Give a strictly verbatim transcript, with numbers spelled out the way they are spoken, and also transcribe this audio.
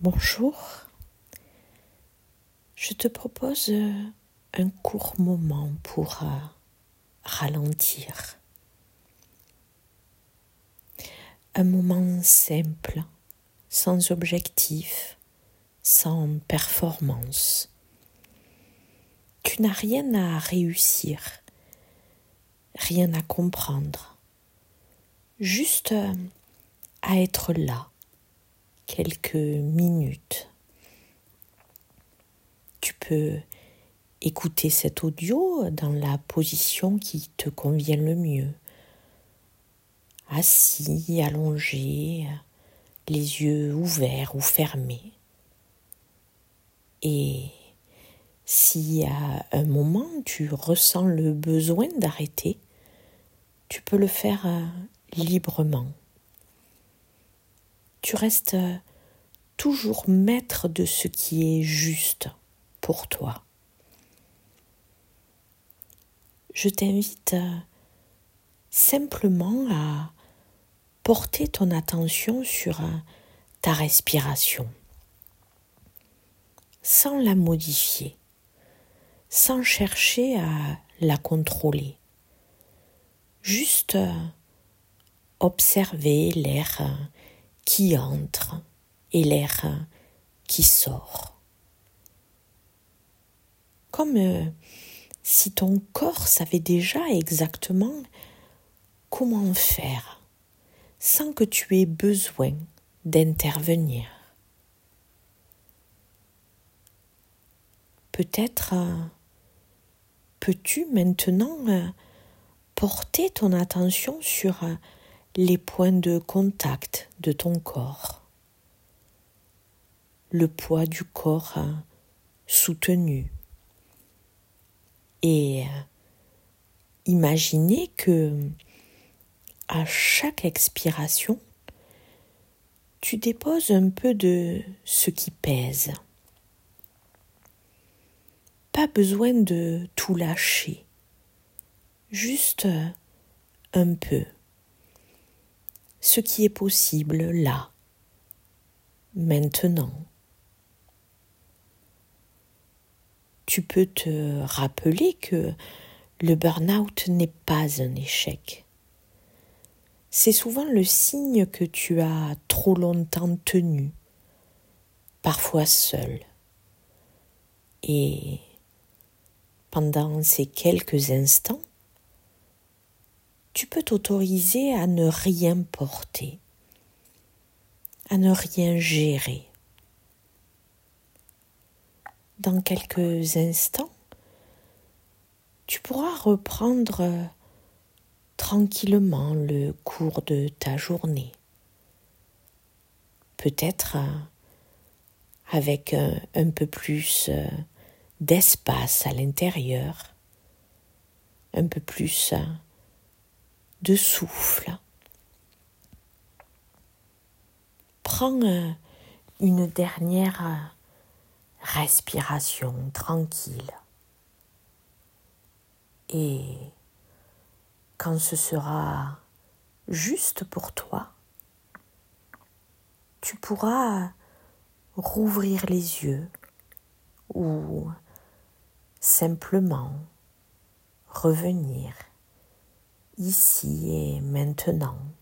Bonjour, je te propose un court moment pour euh, ralentir. Un moment simple, sans objectif, sans performance. Tu n'as rien à réussir, rien à comprendre, juste à être là, quelques minutes. Tu peux écouter cet audio dans la position qui te convient le mieux. Assis, allongé, les yeux ouverts ou fermés. Et si à un moment tu ressens le besoin d'arrêter, tu peux le faire librement. Tu restes toujours maître de ce qui est juste pour toi. Je t'invite simplement à porter ton attention sur ta respiration, sans la modifier, sans chercher à la contrôler. Juste observer l'air qui entre et l'air qui sort. Comme si ton corps savait déjà exactement comment faire, sans que tu aies besoin d'intervenir. Peut-être peux-tu maintenant porter ton attention sur les points de contact de ton corps, le poids du corps soutenu, et imaginer que à chaque expiration, tu déposes un peu de ce qui pèse. Pas besoin de tout lâcher, juste un peu. Ce qui est possible là, maintenant. Tu peux te rappeler que le burn-out n'est pas un échec. C'est souvent le signe que tu as trop longtemps tenu, parfois seul. Et pendant ces quelques instants, tu peux t'autoriser à ne rien porter, à ne rien gérer. Dans quelques instants, tu pourras reprendre tranquillement le cours de ta journée. Peut-être avec un, un peu plus d'espace à l'intérieur, un peu plus de souffle. Prends une dernière respiration tranquille. Et quand ce sera juste pour toi, tu pourras rouvrir les yeux ou simplement revenir ici et maintenant